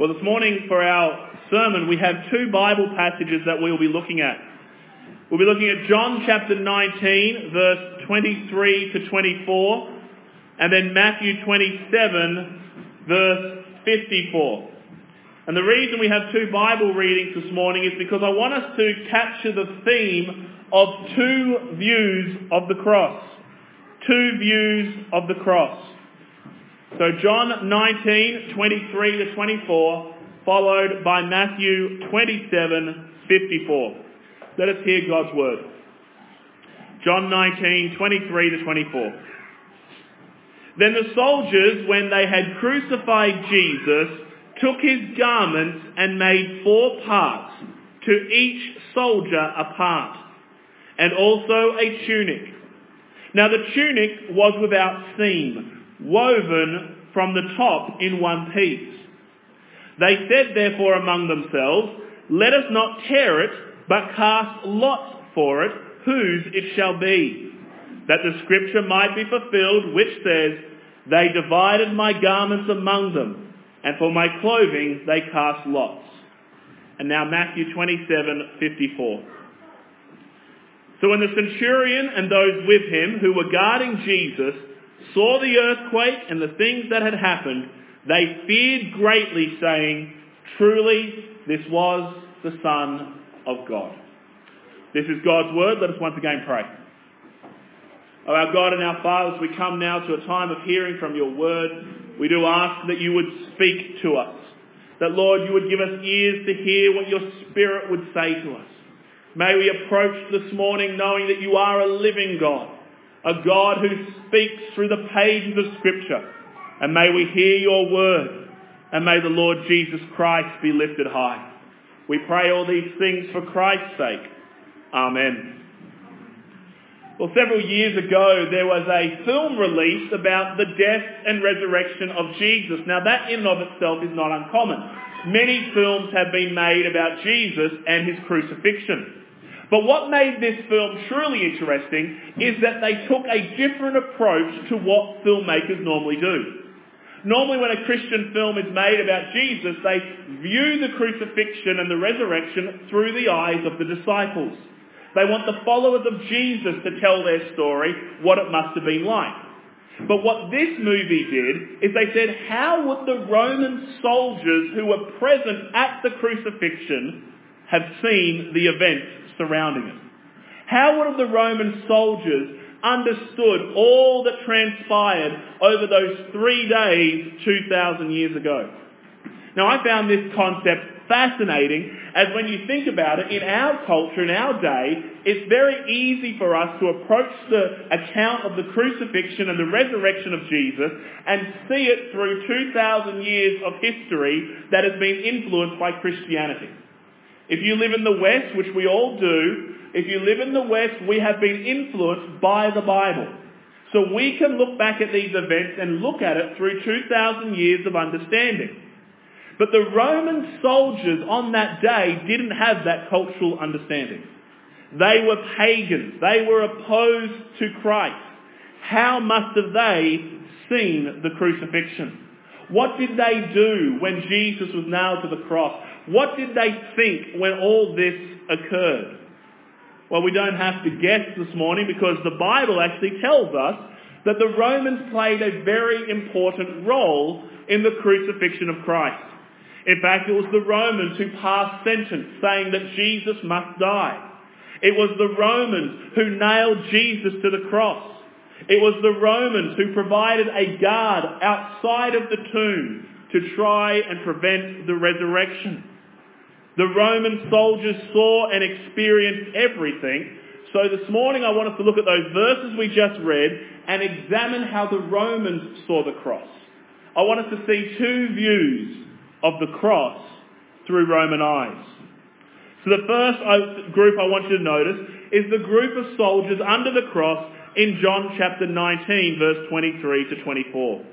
Well, this morning for our sermon, we have two Bible passages that we'll be looking at. We'll be looking at John chapter 19, verse 23 to 24, and then Matthew 27, verse 54. And the reason we have two Bible readings this morning is because I want us to capture the theme of two views of the cross. Two views of the cross. So John 19, 23 to 24, followed by Matthew 27, 54. Let us hear God's word. John 19, 23 to 24. Then the soldiers, when they had crucified Jesus, took his garments and made 4 parts, to each soldier a part, and also a tunic. Now the tunic was without seam, woven from the top in one piece. They said therefore among themselves, "Let us not tear it, but cast lots for it, whose it shall be, that the scripture might be fulfilled, which says, They divided my garments among them, and for my clothing they cast lots." And now Matthew 27, 54. So when the centurion and those with him who were guarding Jesus saw the earthquake and the things that had happened, they feared greatly, saying, "Truly, this was the Son of God." This is God's word. Let us once again pray. Oh, our God and our Father, as we come now to a time of hearing from your word, we do ask that you would speak to us. That, Lord, you would give us ears to hear what your Spirit would say to us. May we approach this morning knowing that you are a living God, a God who speaks through the pages of Scripture. And may we hear your word, and may the Lord Jesus Christ be lifted high. We pray all these things for Christ's sake. Amen. Well, several years ago, there was a film released about the death and resurrection of Jesus. Now, that in and of itself is not uncommon. Many films have been made about Jesus and his crucifixion. But what made this film truly interesting is that they took a different approach to what filmmakers normally do. Normally when a Christian film is made about Jesus, they view the crucifixion and the resurrection through the eyes of the disciples. They want the followers of Jesus to tell their story, what it must have been like. But what this movie did is they said, how would the Roman soldiers who were present at the crucifixion have seen the events surrounding it? How would the Roman soldiers understood all that transpired over those 3 days 2,000 years ago? Now, I found this concept fascinating, as when you think about it, in our culture, in our day, it's very easy for us to approach the account of the crucifixion and the resurrection of Jesus and see it through 2,000 years of history that has been influenced by Christianity. If you live in the West, which we all do, if you live in the West, we have been influenced by the Bible. So we can look back at these events and look at it through 2,000 years of understanding. But the Roman soldiers on that day didn't have that cultural understanding. They were pagans. They were opposed to Christ. How must have they seen the crucifixion? What did they do when Jesus was nailed to the cross? What did they think when all this occurred? Well, we don't have to guess this morning, because the Bible actually tells us that the Romans played a very important role in the crucifixion of Christ. In fact, it was the Romans who passed sentence saying that Jesus must die. It was the Romans who nailed Jesus to the cross. It was the Romans who provided a guard outside of the tomb to try and prevent the resurrection. The Roman soldiers saw and experienced everything. So this morning I want us to look at those verses we just read and examine how the Romans saw the cross. I want us to see two views of the cross through Roman eyes. So the first group I want you to notice is the group of soldiers under the cross in John chapter 19, verse 23 to 24.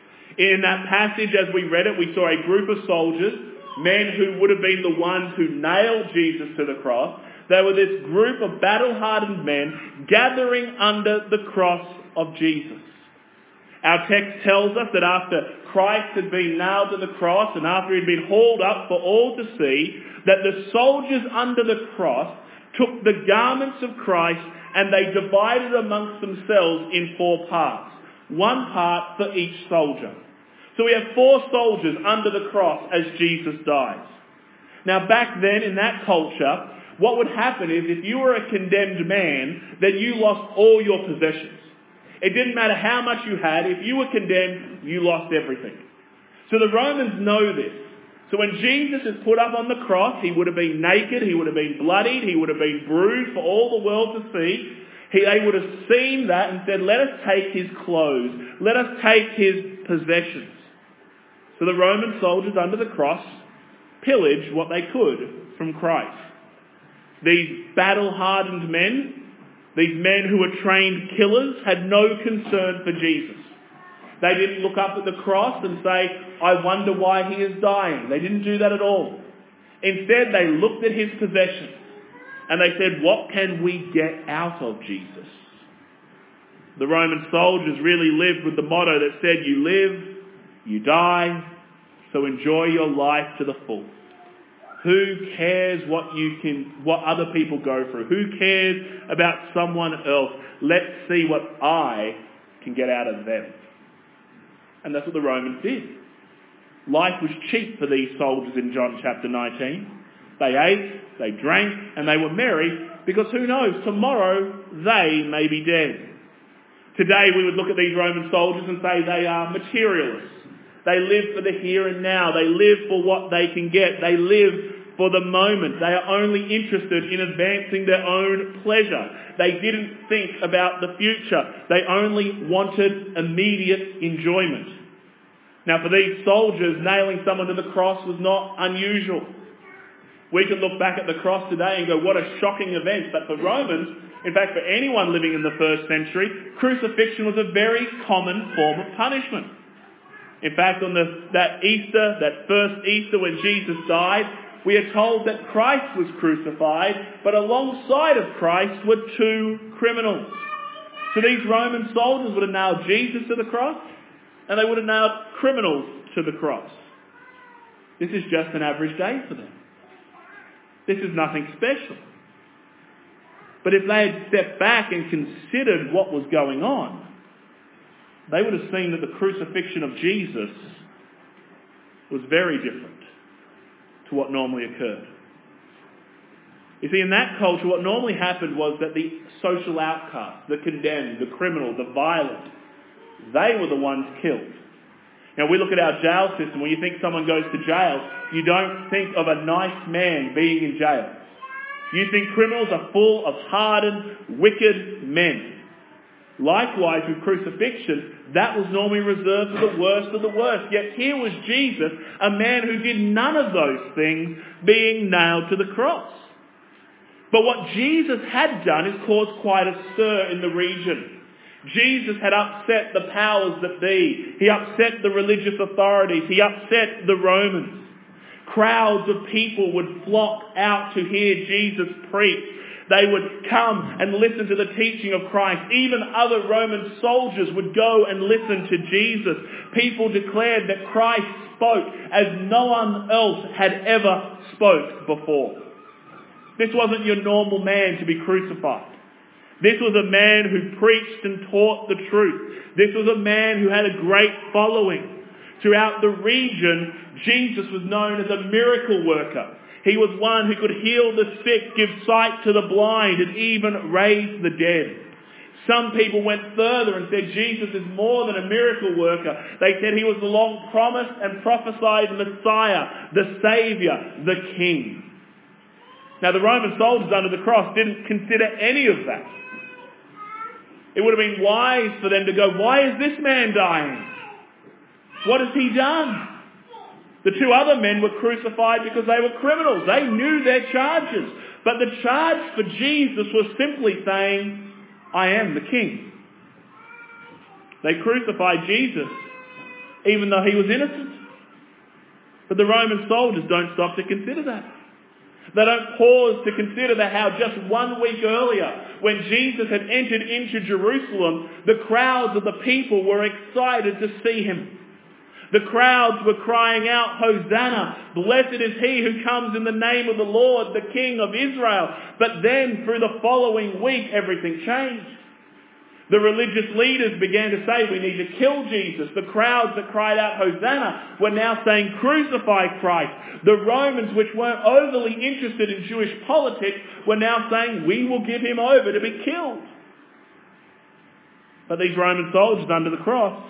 In that passage, as we read it, we saw a group of soldiers, men who would have been the ones who nailed Jesus to the cross. They were this group of battle-hardened men gathering under the cross of Jesus. Our text tells us that after Christ had been nailed to the cross and after he'd been hauled up for all to see, that the soldiers under the cross took the garments of Christ and they divided amongst themselves in 4 parts. 1 part for each soldier. So we have 4 soldiers under the cross as Jesus dies. Now back then in that culture, what would happen is if you were a condemned man, then you lost all your possessions. It didn't matter how much you had. If you were condemned, you lost everything. So the Romans know this. So when Jesus is put up on the cross, he would have been naked, he would have been bloodied, he would have been bruised for all the world to see. They would have seen that and said, let us take his clothes, let us take his possessions. So the Roman soldiers under the cross pillaged what they could from Christ. These battle-hardened men, these men who were trained killers, had no concern for Jesus. They didn't look up at the cross and say, I wonder why he is dying. They didn't do that at all. Instead, they looked at his possessions and they said, what can we get out of Jesus? The Roman soldiers really lived with the motto that said, you live, you die, so enjoy your life to the full. Who cares what other people go through? Who cares about someone else? Let's see what I can get out of them. And that's what the Romans did. Life was cheap for these soldiers in John chapter 19. They ate, they drank, and they were merry because who knows, tomorrow they may be dead. Today we would look at these Roman soldiers and say they are materialists. They live for the here and now. They live for what they can get. They live for the moment. They are only interested in advancing their own pleasure. They didn't think about the future. They only wanted immediate enjoyment. Now for these soldiers, nailing someone to the cross was not unusual. We can look back at the cross today and go, what a shocking event. But for Romans, in fact for anyone living in the first century, crucifixion was a very common form of punishment. In fact, on that first Easter when Jesus died, we are told that Christ was crucified, but alongside of Christ were 2 criminals. So these Roman soldiers would have nailed Jesus to the cross, and they would have nailed criminals to the cross. This is just an average day for them. This is nothing special. But if they had stepped back and considered what was going on, they would have seen that the crucifixion of Jesus was very different to what normally occurred. You see, in that culture, what normally happened was that the social outcasts, the condemned, the criminal, the violent, they were the ones killed. Now, we look at our jail system. When you think someone goes to jail, you don't think of a nice man being in jail. You think criminals are full of hardened, wicked men. Likewise, with crucifixion, that was normally reserved for the worst of the worst. Yet here was Jesus, a man who did none of those things, being nailed to the cross. But what Jesus had done is caused quite a stir in the region. Jesus had upset the powers that be. He upset the religious authorities. He upset the Romans. Crowds of people would flock out to hear Jesus preach. They would come and listen to the teaching of Christ. Even other Roman soldiers would go and listen to Jesus. People declared that Christ spoke as no one else had ever spoke before. This wasn't your normal man to be crucified. This was a man who preached and taught the truth. This was a man who had a great following. Throughout the region, Jesus was known as a miracle worker. He was one who could heal the sick, give sight to the blind, and even raise the dead. Some people went further and said Jesus is more than a miracle worker. They said he was the long-promised and prophesied Messiah, the Saviour, the King. Now the Roman soldiers under the cross didn't consider any of that. It would have been wise for them to go, why is this man dying? What has he done? The 2 other men were crucified because they were criminals. They knew their charges. But the charge for Jesus was simply saying, I am the King. They crucified Jesus even though he was innocent. But the Roman soldiers don't stop to consider that. They don't pause to consider that how just 1 week earlier, when Jesus had entered into Jerusalem, the crowds of the people were excited to see him. The crowds were crying out, Hosanna! Blessed is he who comes in the name of the Lord, the King of Israel. But then, through the following week, everything changed. The religious leaders began to say, we need to kill Jesus. The crowds that cried out, Hosanna, were now saying, crucify Christ. The Romans, which weren't overly interested in Jewish politics, were now saying, we will give him over to be killed. But these Roman soldiers under the cross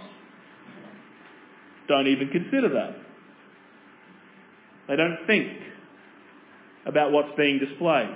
don't even consider that. They don't think about what's being displayed.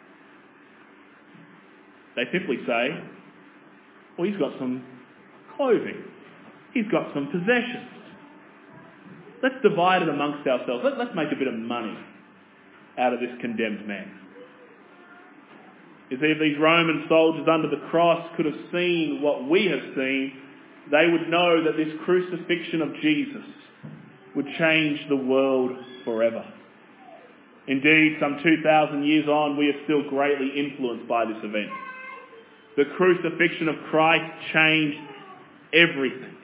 They simply say, well, he's got some clothing. He's got some possessions. Let's divide it amongst ourselves. Let's make a bit of money out of this condemned man. You see, if these Roman soldiers under the cross could have seen what we have seen, they would know that this crucifixion of Jesus would change the world forever. Indeed, some 2,000 years on, we are still greatly influenced by this event. The crucifixion of Christ changed everything.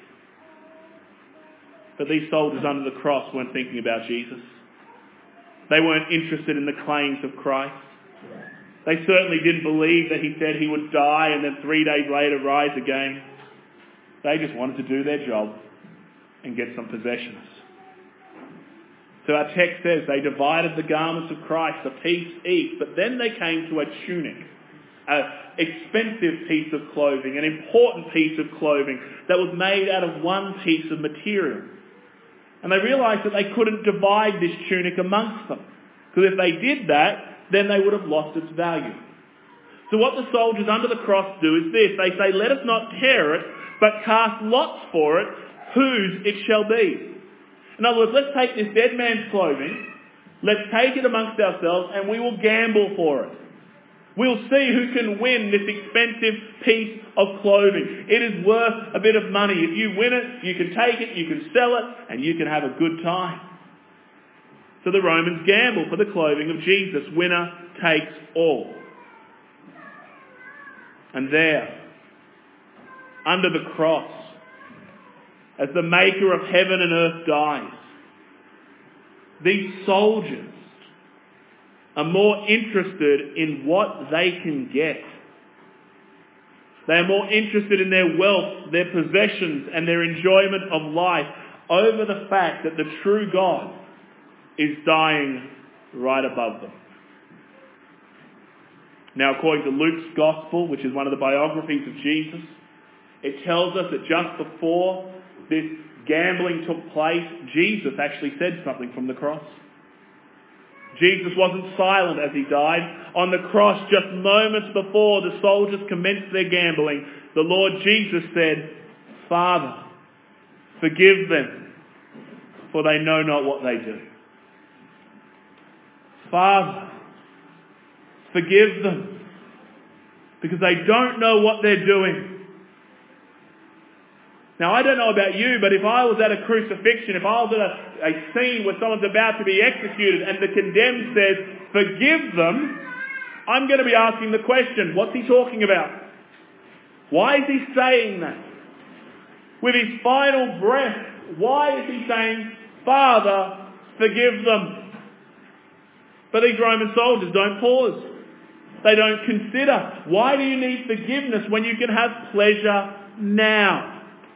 But these soldiers under the cross weren't thinking about Jesus. They weren't interested in the claims of Christ. They certainly didn't believe that he said he would die and then 3 days later rise again. They just wanted to do their job and get some possessions. So our text says they divided the garments of Christ a piece each, but then they came to a tunic, an expensive piece of clothing, an important piece of clothing that was made out of one piece of material. And they realised that they couldn't divide this tunic amongst them, because if they did that, then they would have lost its value. So what the soldiers under the cross do is this. They say, let us not tear it, but cast lots for it, whose it shall be. In other words, let's take this dead man's clothing, let's take it amongst ourselves, and we will gamble for it. We'll see who can win this expensive piece of clothing. It is worth a bit of money. If you win it, you can take it, you can sell it, and you can have a good time. So the Romans gamble for the clothing of Jesus. Winner takes all. And there, under the cross, as the maker of heaven and earth dies, these soldiers are more interested in what they can get. They are more interested in their wealth, their possessions, and their enjoyment of life over the fact that the true God is dying right above them. Now, according to Luke's Gospel, which is one of the biographies of Jesus, it tells us that just before this gambling took place, Jesus actually said something from the cross. Jesus wasn't silent as he died. On the cross, just moments before the soldiers commenced their gambling, the Lord Jesus said, Father, forgive them, for they know not what they do. Father, forgive them, because they don't know what they're doing. Now, I don't know about you, but if I was at a crucifixion, if I was at a scene where someone's about to be executed and the condemned says, forgive them, I'm going to be asking the question, what's he talking about? Why is he saying that? With his final breath, why is he saying, Father, forgive them? But these Roman soldiers don't pause. They don't consider. Why do you need forgiveness when you can have pleasure now?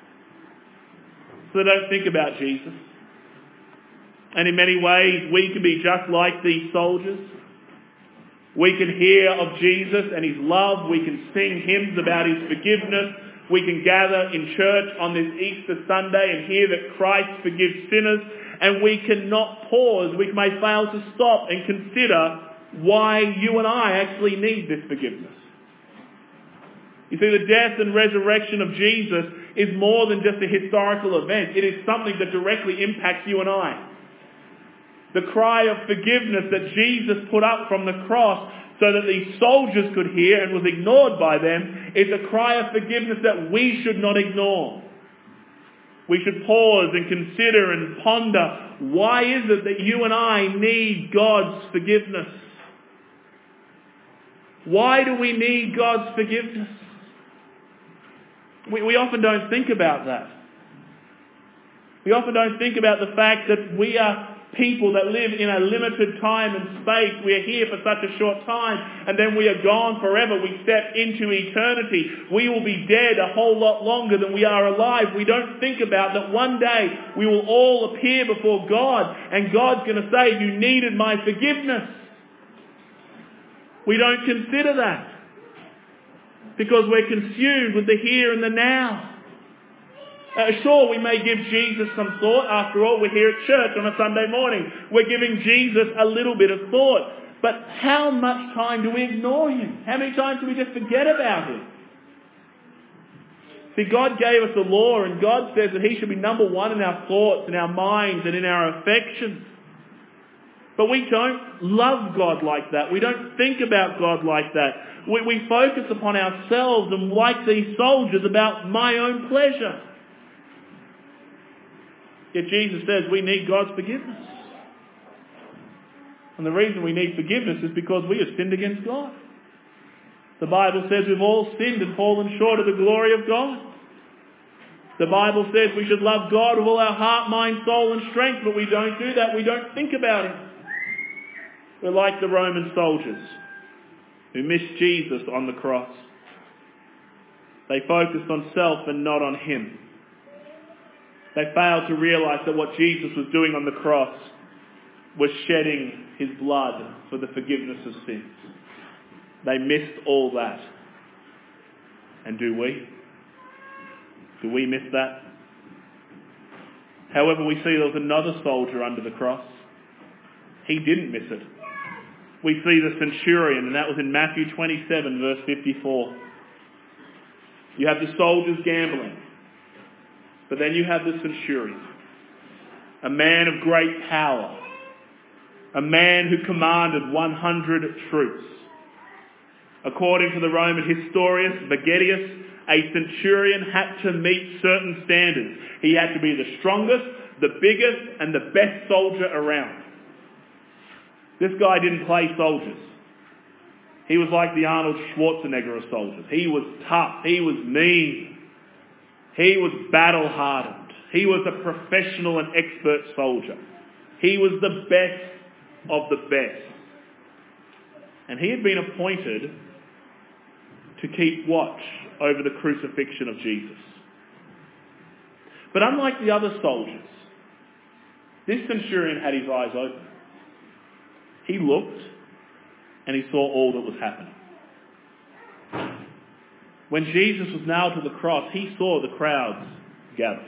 So they don't think about Jesus. And in many ways, we can be just like these soldiers. We can hear of Jesus and his love. We can sing hymns about his forgiveness. We can gather in church on this Easter Sunday and hear that Christ forgives sinners. And we cannot pause. We may fail to stop and consider why you and I actually need this forgiveness. You see, the death and resurrection of Jesus is more than just a historical event. It is something that directly impacts you and I. The cry of forgiveness that Jesus put up from the cross so that these soldiers could hear and was ignored by them is a cry of forgiveness that we should not ignore. We should pause and consider and ponder, why is it that you and I need God's forgiveness? Why do we need God's forgiveness? We often don't think about that. We often don't think about the fact that we are people that live in a limited time and space. We are here for such a short time, and then we are gone forever. We step into eternity. We will be dead a whole lot longer than we are alive. We don't think about that one day we will all appear before God, and God's going to say, you needed my forgiveness. We don't consider that because we're consumed with the here and the now. Sure, we may give Jesus some thought. After all, we're here at church on a Sunday morning. We're giving Jesus a little bit of thought. But how much time do we ignore him? How many times do we just forget about him? See, God gave us a law, and God says that he should be number one in our thoughts, in our minds, and in our affections. But we don't love God like that. We don't think about God like that. We focus upon ourselves and, like these soldiers, about my own pleasure. Yet Jesus says we need God's forgiveness. And the reason we need forgiveness is because we have sinned against God. The Bible says we've all sinned and fallen short of the glory of God. The Bible says we should love God with all our heart, mind, soul and strength, but we don't do that. We don't think about him. We're like the Roman soldiers who missed Jesus on the cross. They focused on self and not on him. They failed to realise that what Jesus was doing on the cross was shedding his blood for the forgiveness of sins. They missed all that. And do we? Do we miss that? However, we see there was another soldier under the cross. He didn't miss it. We see the centurion, and that was in Matthew 27, verse 54. You have the soldiers gambling. But then you have the centurion, a man of great power, a man who commanded 100 troops. According to the Roman historian Vegetius, a centurion had to meet certain standards. He had to be the strongest, the biggest, and the best soldier around. This guy didn't play soldiers. He was like the Arnold Schwarzenegger of soldiers. He was tough. He was mean. He was battle-hardened. He was a professional and expert soldier. He was the best of the best. And he had been appointed to keep watch over the crucifixion of Jesus. But unlike the other soldiers, this centurion had his eyes open. He looked and he saw all that was happening. When Jesus was nailed to the cross, he saw the crowds gather.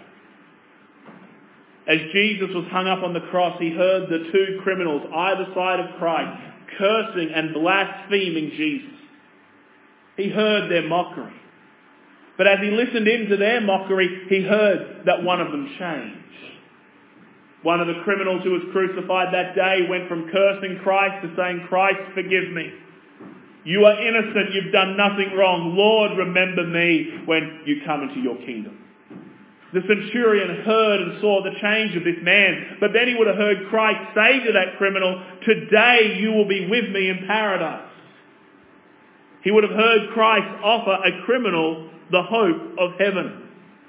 As Jesus was hung up on the cross, he heard the two criminals either side of Christ cursing and blaspheming Jesus. He heard their mockery. But as he listened into their mockery, he heard that one of them changed. One of the criminals who was crucified that day went from cursing Christ to saying, Christ, forgive me. You are innocent. You've done nothing wrong. Lord, remember me when you come into your kingdom. The centurion heard and saw the change of this man, but then he would have heard Christ say to that criminal, today you will be with me in paradise. He would have heard Christ offer a criminal the hope of heaven.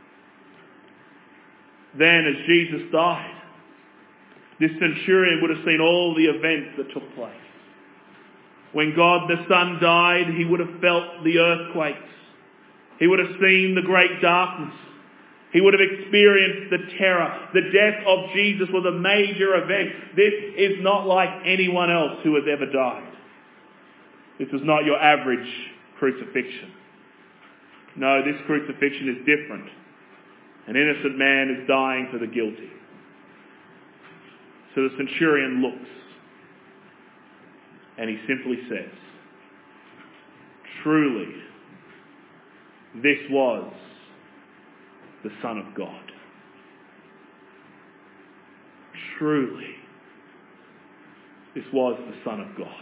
Then as Jesus died, this centurion would have seen all the events that took place. When God the Son died, he would have felt the earthquakes. He would have seen the great darkness. He would have experienced the terror. The death of Jesus was a major event. This is not like anyone else who has ever died. This is not your average crucifixion. No, this crucifixion is different. An innocent man is dying for the guilty. So the centurion looks and he simply says, truly, this was the Son of God. Truly, this was the Son of God.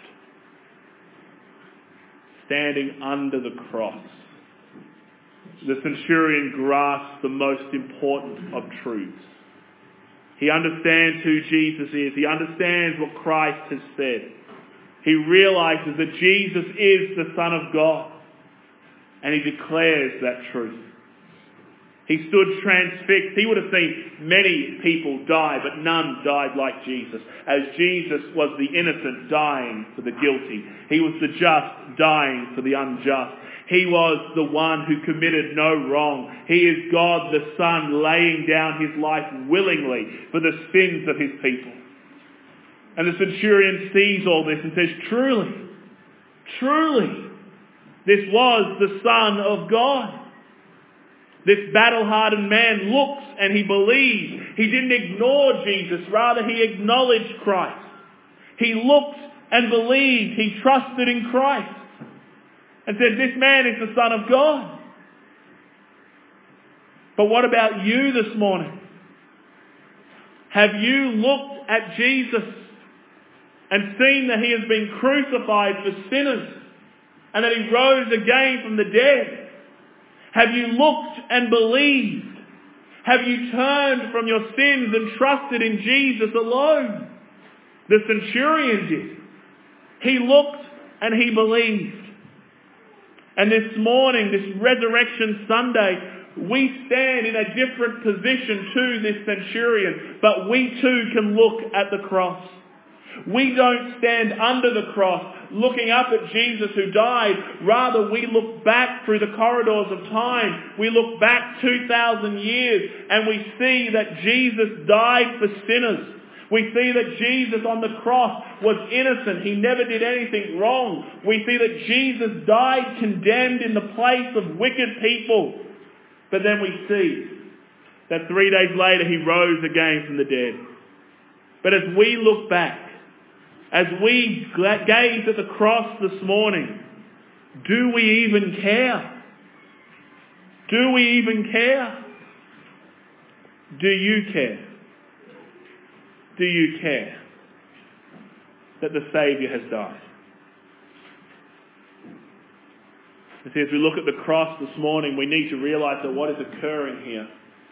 Standing under the cross, the centurion grasps the most important of truths. He understands who Jesus is. He understands what Christ has said. He realizes that Jesus is the Son of God. And he declares that truth. He stood transfixed. He would have seen many people die, but none died like Jesus. As Jesus was the innocent dying for the guilty. He was the just dying for the unjust. He was the one who committed no wrong. He is God the Son laying down his life willingly for the sins of his people. And the centurion sees all this and says, truly, this was the Son of God. This battle-hardened man looks and he believes. He didn't ignore Jesus, rather he acknowledged Christ. He looked and believed. He trusted in Christ and said, this man is the Son of God. But what about you this morning? Have you looked at Jesus and seen that he has been crucified for sinners and that he rose again from the dead? Have you looked and believed? Have you turned from your sins and trusted in Jesus alone? The centurion did. He looked and he believed. And this morning, this Resurrection Sunday, we stand in a different position to this centurion, but we too can look at the cross. We don't stand under the cross looking up at Jesus who died. Rather, we look back through the corridors of time. We look back 2,000 years and we see that Jesus died for sinners. We see that Jesus on the cross was innocent. He never did anything wrong. We see that Jesus died condemned in the place of wicked people. But then we see that 3 days later he rose again from the dead. But as we look back, as we gaze at the cross this morning, do we even care? Do we even care? Do you care? Do you care that the Saviour has died? You see, as we look at the cross this morning, we need to realise that what is occurring here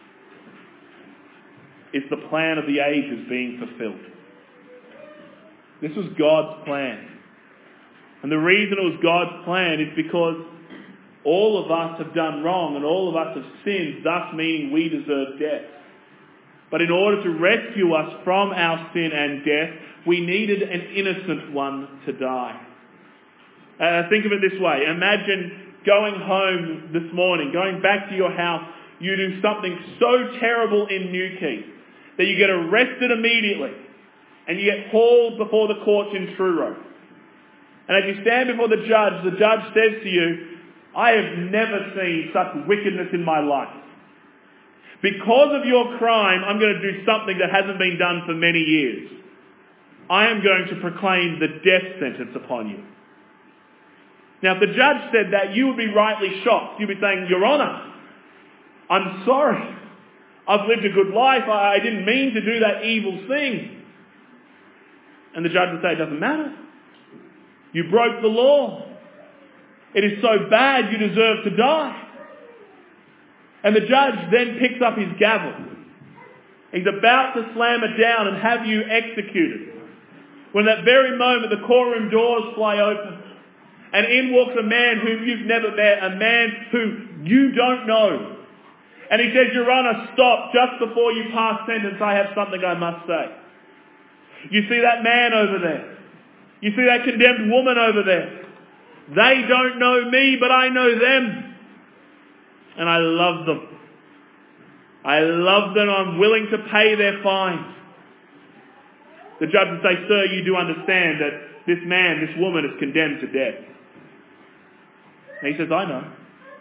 is the plan of the ages being fulfilled. This was God's plan. And the reason it was God's plan is because all of us have done wrong and all of us have sinned, thus meaning we deserve death. But in order to rescue us from our sin and death, we needed an innocent one to die. Think of it this way. Imagine going home this morning, going back to your house, you do something so terrible in Newquay that you get arrested immediately. And you get hauled before the courts in Truro. And as you stand before the judge says to you, I have never seen such wickedness in my life. Because of your crime, I'm going to do something that hasn't been done for many years. I am going to proclaim the death sentence upon you. Now, if the judge said that, you would be rightly shocked. You'd be saying, Your Honour, I'm sorry. I've lived a good life. I didn't mean to do that evil thing. And the judge would say, it doesn't matter. You broke the law. It is so bad you deserve to die. And the judge then picks up his gavel. He's about to slam it down and have you executed. When at that very moment the courtroom doors fly open and in walks a man whom you've never met, a man who you don't know. And he says, Your Honour, stop. Just before you pass sentence, I have something I must say. You see that man over there. You see that condemned woman over there. They don't know me, but I know them. And I love them. I love them. I'm willing to pay their fines. The judge would say, Sir, you do understand that this man, this woman is condemned to death. And he says, I know.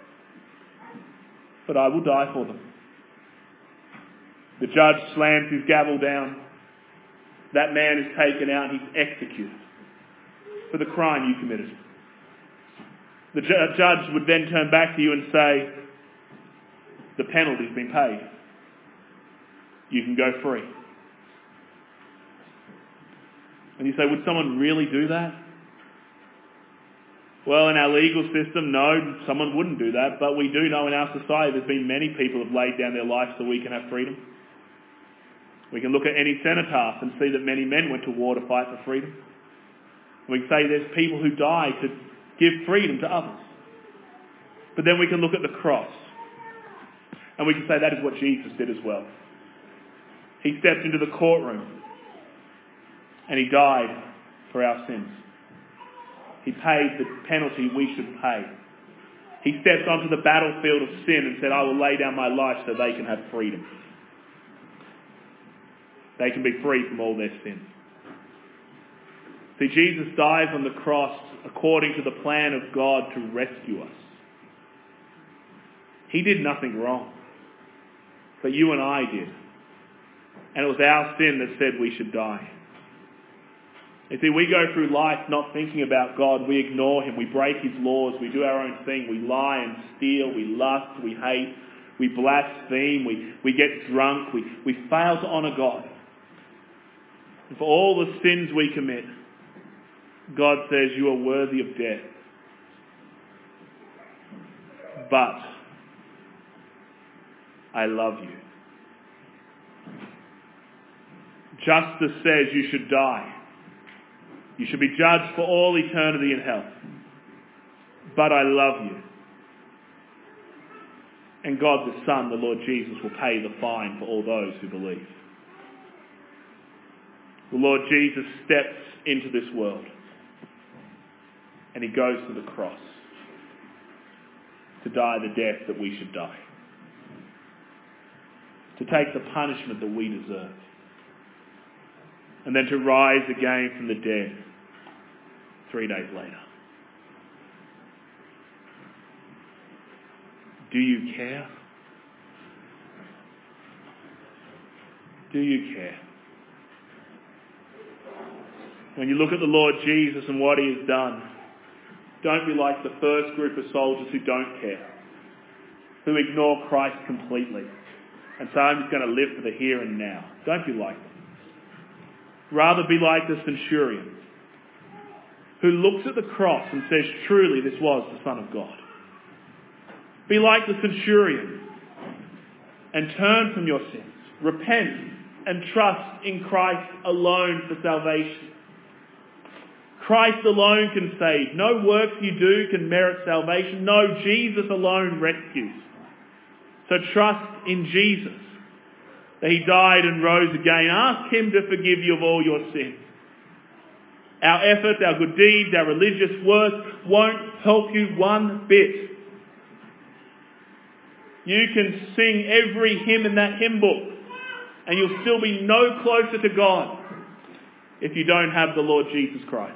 But I will die for them. The judge slams his gavel down. That man is taken out and he's executed for the crime you committed. The judge would then turn back to you and say, the penalty's been paid. You can go free. And you say, would someone really do that? Well, in our legal system, no, someone wouldn't do that. But we do know in our society there's been many people who have laid down their lives so we can have freedom. We can look at any cenotaph and see that many men went to war to fight for freedom. We can say there's people who died to give freedom to others. But then we can look at the cross. And we can say that is what Jesus did as well. He stepped into the courtroom and he died for our sins. He paid the penalty we should pay. He stepped onto the battlefield of sin and said, I will lay down my life so they can have freedom. They can be free from all their sins. See, Jesus dies on the cross according to the plan of God to rescue us. He did nothing wrong, but you and I did. And it was our sin that said we should die. You see, we go through life not thinking about God. We ignore him. We break his laws. We do our own thing. We lie and steal. We lust. We hate. We blaspheme. We get drunk. We fail to honour God. And for all the sins we commit, God says you are worthy of death. But I love you. Justice says you should die. You should be judged for all eternity in hell. But I love you. And God the Son, the Lord Jesus, will pay the fine for all those who believe. The Lord Jesus steps into this world and he goes to the cross to die the death that we should die. To take the punishment that we deserve. And then to rise again from the dead 3 days later. Do you care? Do you care? When you look at the Lord Jesus and what he has done, don't be like the first group of soldiers who don't care, who ignore Christ completely and say, I'm just going to live for the here and now. Don't be like them. Rather be like the centurion who looks at the cross and says, truly this was the Son of God. Be like the centurion and turn from your sins. Repent and trust in Christ alone for salvation. Christ alone can save. No works you do can merit salvation. No, Jesus alone rescues. So trust in Jesus, that he died and rose again. Ask him to forgive you of all your sins. Our efforts, our good deeds, our religious works won't help you one bit. You can sing every hymn in that hymn book and you'll still be no closer to God if you don't have the Lord Jesus Christ.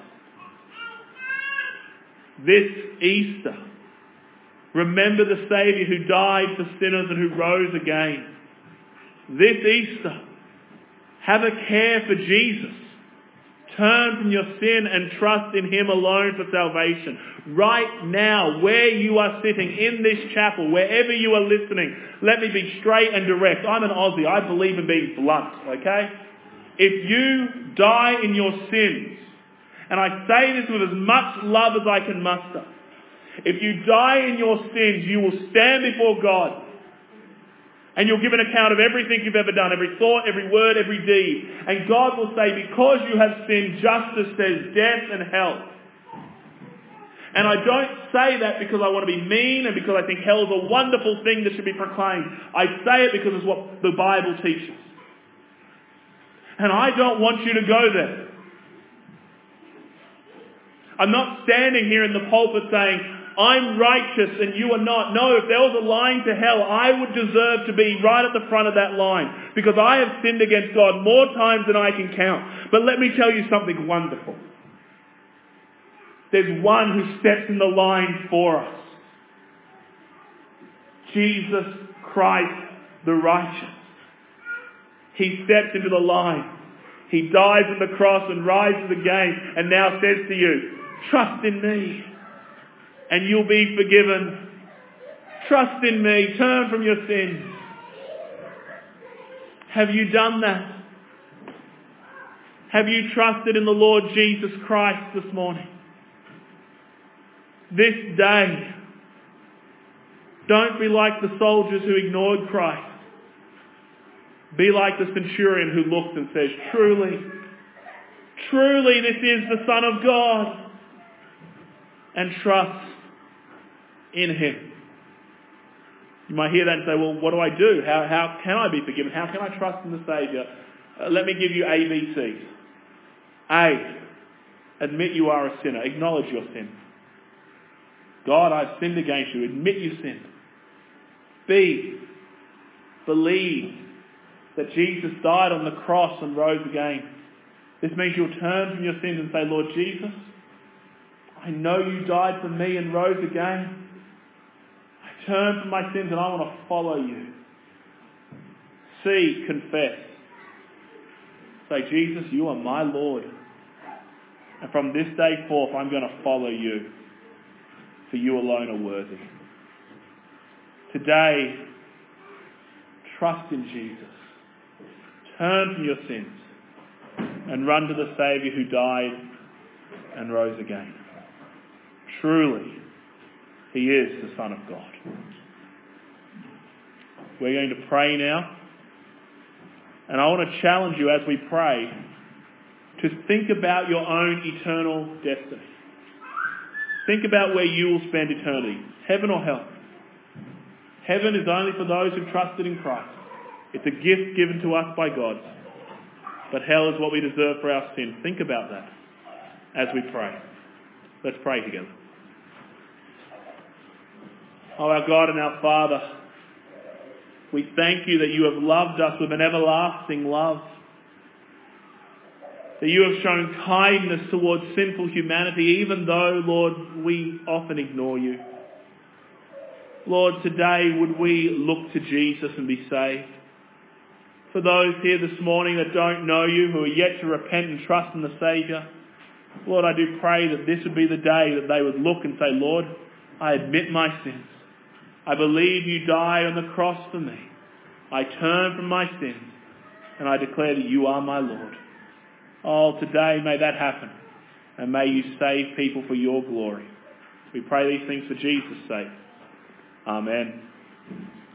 This Easter, remember the Saviour who died for sinners and who rose again. This Easter, have a care for Jesus. Turn from your sin and trust in him alone for salvation. Right now, where you are sitting in this chapel, wherever you are listening, let me be straight and direct. I'm an Aussie. I believe in being blunt, okay? If you die in your sins, and I say this with as much love as I can muster, if you die in your sins, you will stand before God and you'll give an account of everything you've ever done, every thought, every word, every deed. And God will say, because you have sinned, justice says death and hell. And I don't say that because I want to be mean and because I think hell is a wonderful thing that should be proclaimed. I say it because it's what the Bible teaches. And I don't want you to go there. I'm not standing here in the pulpit saying, I'm righteous and you are not. No, if there was a line to hell, I would deserve to be right at the front of that line because I have sinned against God more times than I can count. But let me tell you something wonderful. There's one who steps in the line for us. Jesus Christ the righteous. He steps into the line. He dies on the cross and rises again and now says to you, trust in me and you'll be forgiven. Trust in me. Turn from your sins. Have you done that? Have you trusted in the Lord Jesus Christ this morning? This day, don't be like the soldiers who ignored Christ. Be like the centurion who looked and says, truly, truly this is the Son of God. And trust in him. You might hear that and say, well, what do I do? How can I be forgiven? How can I trust in the Saviour? Let me give you ABCs. A, admit you are a sinner. Acknowledge your sin. God, I've sinned against you. Admit you sinned. B, believe that Jesus died on the cross and rose again. This means you'll turn from your sins and say, Lord Jesus, I know you died for me and rose again. I turn from my sins and I want to follow you. C, confess. Say, Jesus, you are my Lord. And from this day forth, I'm going to follow you. For you alone are worthy. Today, trust in Jesus. Turn from your sins and run to the Saviour who died and rose again. Truly, he is the Son of God. We're going to pray now. And I want to challenge you as we pray to think about your own eternal destiny. Think about where you will spend eternity. Heaven or hell. Heaven is only for those who've trusted in Christ. It's a gift given to us by God. But hell is what we deserve for our sin. Think about that as we pray. Let's pray together. Oh, our God and our Father, we thank you that you have loved us with an everlasting love. That you have shown kindness towards sinful humanity, even though, Lord, we often ignore you. Lord, today would we look to Jesus and be saved? For those here this morning that don't know you, who are yet to repent and trust in the Saviour, Lord, I do pray that this would be the day that they would look and say, Lord, I admit my sins. I believe you died on the cross for me. I turn from my sins and I declare that you are my Lord. Oh, today may that happen and may you save people for your glory. We pray these things for Jesus' sake. Amen.